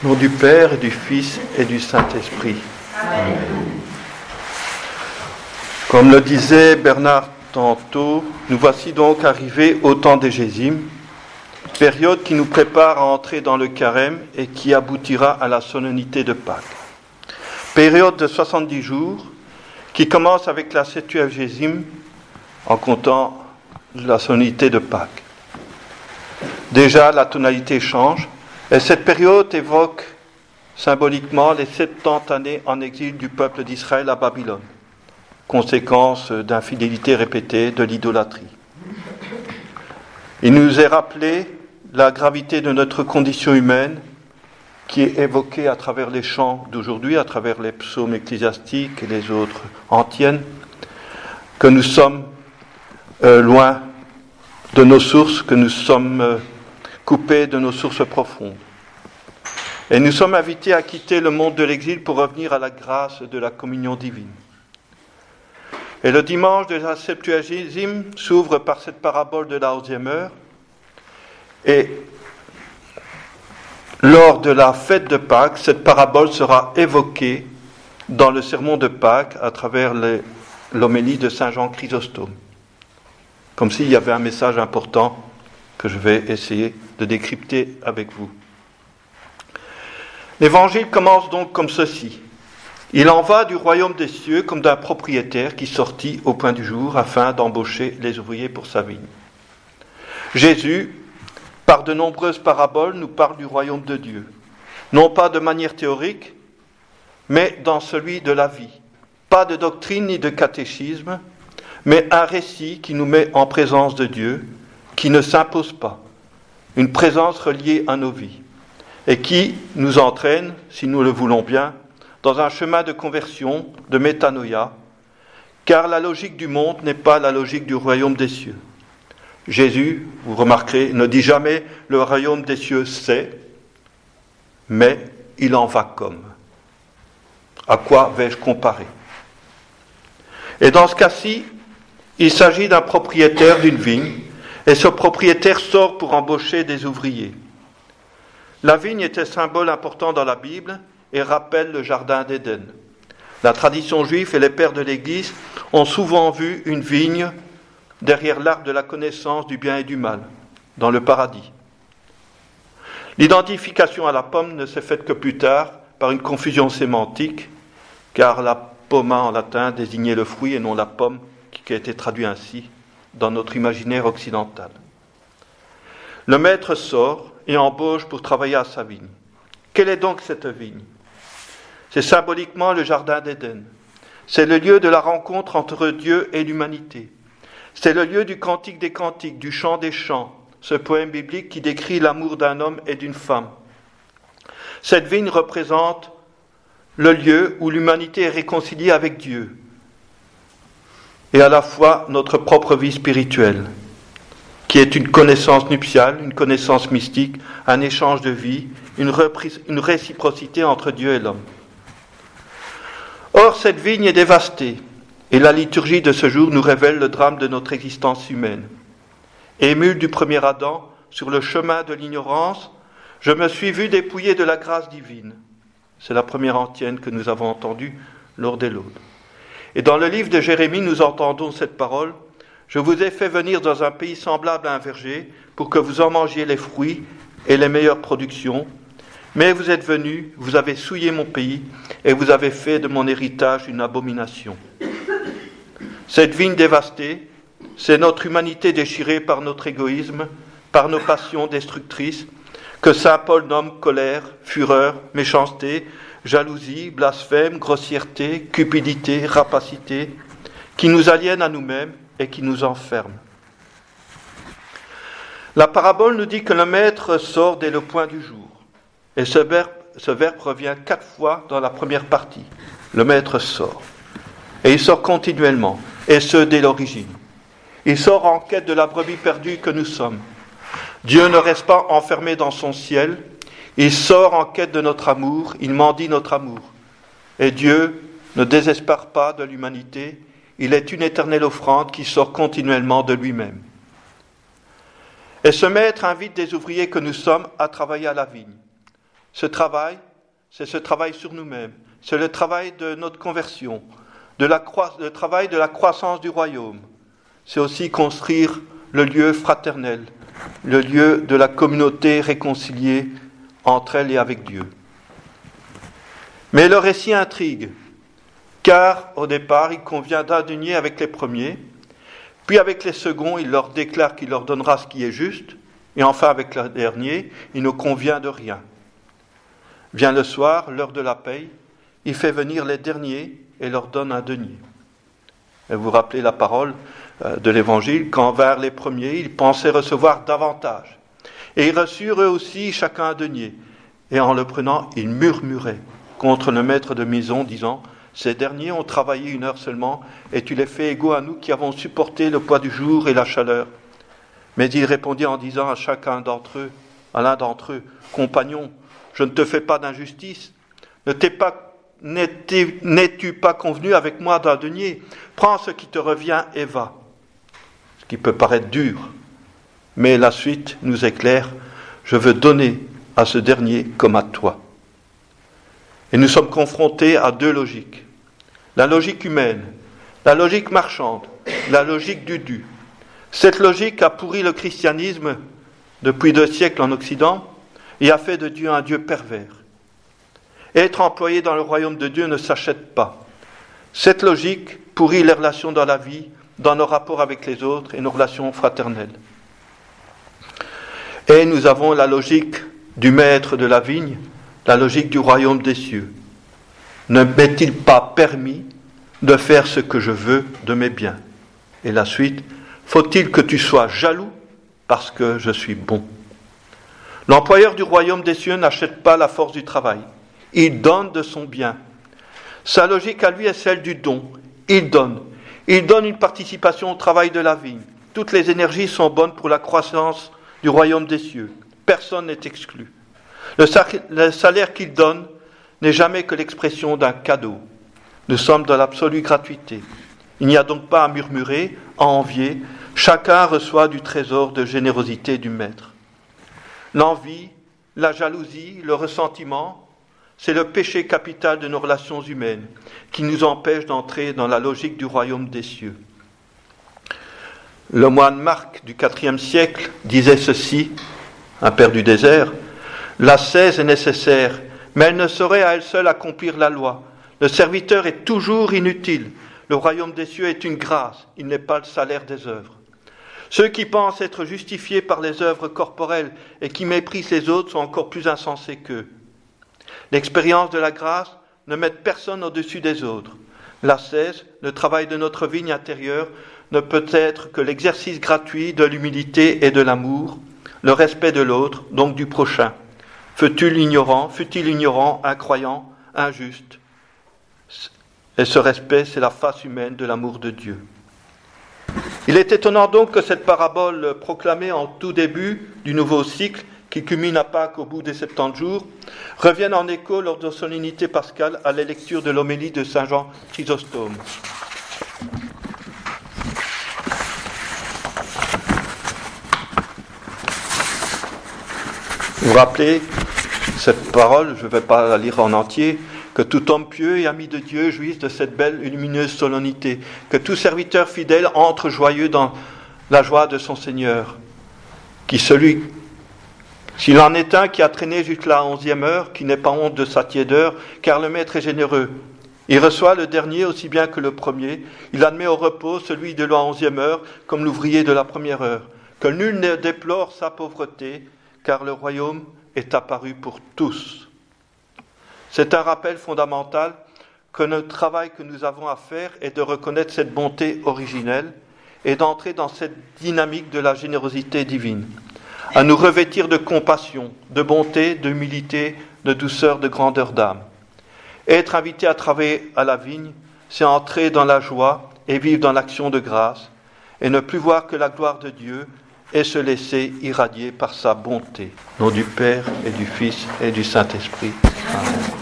Au nom du Père et du Fils et du Saint-Esprit. Amen. Comme le disait Bernard tantôt, nous voici donc arrivés au temps des Gésimes, période qui nous prépare à entrer dans le carême et qui aboutira à la solennité de Pâques. Période de 70 jours qui commence avec la Septuagésime en comptant la solennité de Pâques. Déjà, la tonalité change. Et cette période évoque symboliquement les 70 années en exil du peuple d'Israël à Babylone, conséquence d'infidélité répétée, de l'idolâtrie. Il nous est rappelé la gravité de notre condition humaine qui est évoquée à travers les chants d'aujourd'hui, à travers les psaumes ecclésiastiques et les autres antiennes, que nous sommes loin de nos sources, que nous sommes coupés de nos sources profondes. Et nous sommes invités à quitter le monde de l'exil pour revenir à la grâce de la communion divine. Et le dimanche de la Septuagésime s'ouvre par cette parabole de la 11e heure. Et lors de la fête de Pâques, cette parabole sera évoquée dans le sermon de Pâques à travers l'homélie de Saint Jean Chrysostome. Comme s'il y avait un message important que je vais essayer de décrypter avec vous. L'évangile commence donc comme ceci. Il en va du royaume des cieux comme d'un propriétaire qui sortit au point du jour afin d'embaucher les ouvriers pour sa vigne. Jésus, par de nombreuses paraboles, nous parle du royaume de Dieu. Non pas de manière théorique, mais dans celui de la vie. Pas de doctrine ni de catéchisme, mais un récit qui nous met en présence de Dieu, qui ne s'impose pas, une présence reliée à nos vies, et qui nous entraîne, si nous le voulons bien, dans un chemin de conversion, de métanoïa, car la logique du monde n'est pas la logique du royaume des cieux. Jésus, vous remarquerez, ne dit jamais « le royaume des cieux c'est », mais il en va comme. À quoi vais-je comparer ? Et dans ce cas-ci, il s'agit d'un propriétaire d'une vigne, et ce propriétaire sort pour embaucher des ouvriers. La vigne était symbole important dans la Bible et rappelle le jardin d'Éden. La tradition juive et les pères de l'Église ont souvent vu une vigne derrière l'arbre de la connaissance du bien et du mal, dans le paradis. L'identification à la pomme ne s'est faite que plus tard par une confusion sémantique, car la pomma en latin désignait le fruit et non la pomme, qui a été traduit ainsi dans notre imaginaire occidental. Le maître sort et embauche pour travailler à sa vigne. Quelle est donc cette vigne ? C'est symboliquement le jardin d'Éden. C'est le lieu de la rencontre entre Dieu et l'humanité. C'est le lieu du cantique des cantiques, du chant des chants, ce poème biblique qui décrit l'amour d'un homme et d'une femme. Cette vigne représente le lieu où l'humanité est réconciliée avec Dieu et à la fois notre propre vie spirituelle, qui est une connaissance nuptiale, une connaissance mystique, un échange de vie, une réciprocité entre Dieu et l'homme. Or, cette vigne est dévastée, et la liturgie de ce jour nous révèle le drame de notre existence humaine. Ému du premier Adam, sur le chemin de l'ignorance, je me suis vu dépouillé de la grâce divine. C'est la première antienne que nous avons entendue lors des laudes. Et dans le livre de Jérémie, nous entendons cette parole. Je vous ai fait venir dans un pays semblable à un verger pour que vous en mangiez les fruits et les meilleures productions. Mais vous êtes venus, vous avez souillé mon pays et vous avez fait de mon héritage une abomination. Cette vigne dévastée, c'est notre humanité déchirée par notre égoïsme, par nos passions destructrices, que saint Paul nomme colère, fureur, méchanceté, jalousie, blasphème, grossièreté, cupidité, rapacité, qui nous aliènent à nous-mêmes et qui nous enferment. La parabole nous dit que le maître sort dès le point du jour. Et ce verbe revient 4 fois dans la première partie. Le maître sort. Et il sort continuellement, et ce dès l'origine. Il sort en quête de la brebis perdue que nous sommes. Dieu ne reste pas enfermé dans son ciel. Il sort en quête de notre amour, il mendie notre amour. Et Dieu ne désespère pas de l'humanité. Il est une éternelle offrande qui sort continuellement de lui-même. Et ce maître invite des ouvriers que nous sommes à travailler à la vigne. Ce travail, c'est ce travail sur nous-mêmes. C'est le travail de notre conversion, le travail de la croissance du royaume. C'est aussi construire le lieu fraternel, le lieu de la communauté réconciliée entre elle et avec Dieu. Mais le récit intrigue, car au départ, il convient d'adunier avec les premiers, puis avec les seconds, il leur déclare qu'il leur donnera ce qui est juste, et enfin avec le dernier, il ne convient de rien. Vient le soir, l'heure de la paye, il fait venir les derniers et leur donne un denier. Et vous vous rappelez la parole de l'Évangile, quand vinrent les premiers, ils pensaient recevoir davantage. Et ils reçurent eux aussi chacun un denier. Et en le prenant, ils murmuraient contre le maître de maison, disant « Ces derniers ont travaillé 1 heure seulement, et tu les fais égaux à nous qui avons supporté le poids du jour et la chaleur. » Mais il répondit en disant à l'un d'entre eux, « Compagnon, je ne te fais pas d'injustice. N'es-tu pas convenu avec moi d'un denier ? Prends ce qui te revient et va. » Ce qui peut paraître dur, mais la suite nous éclaire. Je veux donner à ce dernier comme à toi. Et nous sommes confrontés à 2 logiques. La logique humaine, la logique marchande, la logique du dû. Cette logique a pourri le christianisme depuis 2 siècles en Occident et a fait de Dieu un Dieu pervers. Être employé dans le royaume de Dieu ne s'achète pas. Cette logique pourrit les relations dans la vie, dans nos rapports avec les autres et nos relations fraternelles. Et nous avons la logique du maître de la vigne, la logique du royaume des cieux. Ne m'est-il pas permis de faire ce que je veux de mes biens ? Et la suite, faut-il que tu sois jaloux parce que je suis bon ? L'employeur du royaume des cieux n'achète pas la force du travail. Il donne de son bien. Sa logique à lui est celle du don. Il donne. Il donne une participation au travail de la vigne. Toutes les énergies sont bonnes pour la croissance du royaume des cieux. Personne n'est exclu. Le salaire qu'il donne n'est jamais que l'expression d'un cadeau. Nous sommes dans l'absolue gratuité. Il n'y a donc pas à murmurer, à envier. Chacun reçoit du trésor de générosité du Maître. L'envie, la jalousie, le ressentiment, c'est le péché capital de nos relations humaines qui nous empêche d'entrer dans la logique du royaume des cieux. Le moine Marc du IVe siècle disait ceci, un père du désert, « L'ascèse est nécessaire, mais elle ne saurait à elle seule accomplir la loi. Le serviteur est toujours inutile. Le royaume des cieux est une grâce, il n'est pas le salaire des œuvres. Ceux qui pensent être justifiés par les œuvres corporelles et qui méprisent les autres sont encore plus insensés qu'eux. L'expérience de la grâce ne met personne au-dessus des autres. L'ascèse, le travail de notre vigne intérieure, ne peut être que l'exercice gratuit de l'humilité et de l'amour, le respect de l'autre, donc du prochain. Fût-il ignorant, incroyant, injuste. Et ce respect, c'est la face humaine de l'amour de Dieu. Il est étonnant donc que cette parabole proclamée en tout début du nouveau cycle, qui culmine à Pâques au bout des 70 jours, revienne en écho lors de solennité pascale à la lecture de l'homélie de Saint Jean Chrysostome. Vous vous rappelez cette parole, je ne vais pas la lire en entier, que tout homme pieux et ami de Dieu jouisse de cette belle et lumineuse solennité, que tout serviteur fidèle entre joyeux dans la joie de son Seigneur, s'il en est un qui a traîné jusqu'à la 11e heure, qui n'ait pas honte de sa tiédeur, car le Maître est généreux. Il reçoit le dernier aussi bien que le premier, il admet au repos celui de la 11e heure comme l'ouvrier de la première heure, que nul ne déplore sa pauvreté, car le royaume est apparu pour tous. C'est un rappel fondamental que le travail que nous avons à faire est de reconnaître cette bonté originelle et d'entrer dans cette dynamique de la générosité divine, à nous revêtir de compassion, de bonté, d'humilité, de douceur, de grandeur d'âme. Être invité à travailler à la vigne, c'est entrer dans la joie et vivre dans l'action de grâce et ne plus voir que la gloire de Dieu et se laisser irradier par sa bonté. Au nom du Père et du Fils et du Saint-Esprit. Amen.